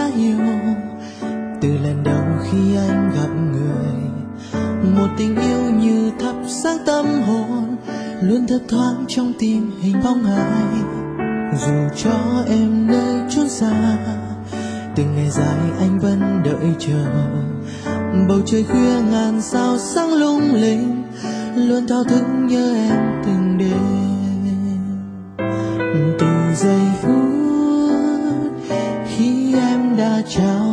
nhiều. Từ lần đầu khi anh gặp người, một tình yêu như thắp sáng tâm hồn, luôn thấp thoáng trong tim hình bóng ai. Dù cho em nơi chốn xa, từng ngày dài anh vẫn đợi chờ. Bầu trời khuya ngàn sao sáng lung linh, luôn thao thức nhớ em từng đêm. Từ giây phút khi em đã trao